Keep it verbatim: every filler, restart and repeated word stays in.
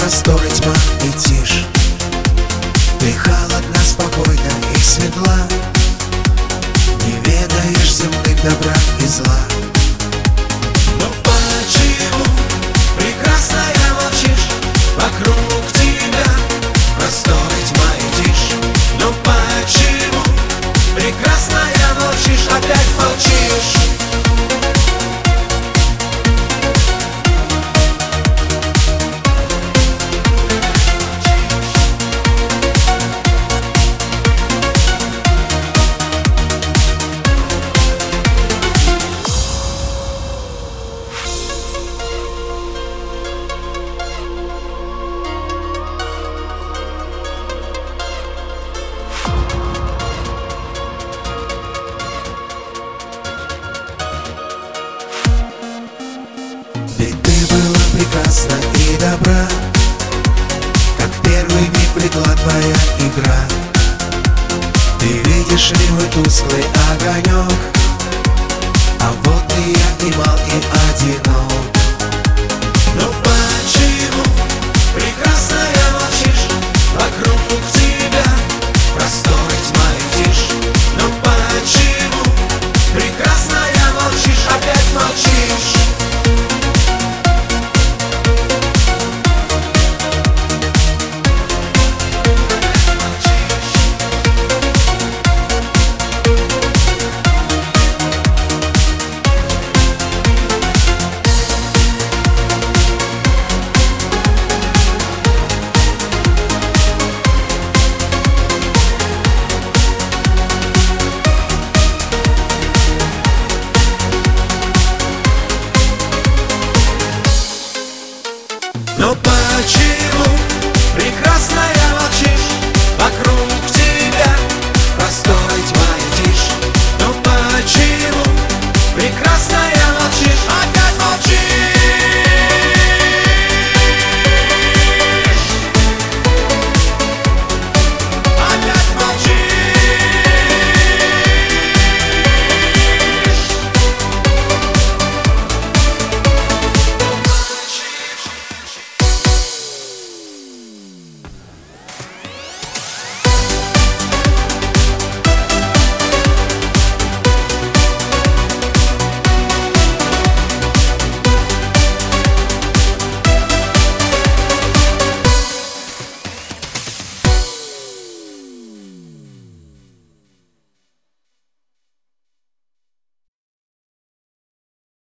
просторе тьма и тишь. Ты холодна, спокойна и светла, не ведаешь земных добра и зла. Но почему прекрасная молчишь? Вокруг тебя просторе тьма и тишь. Но почему прекрасная молчишь? Опять молчишь. Ведь ты была прекрасна и добра, как в первый миг пригла твоя игра. Ты видишь ли мой тусклый огонек, а вот и я и мал, и одинок. Но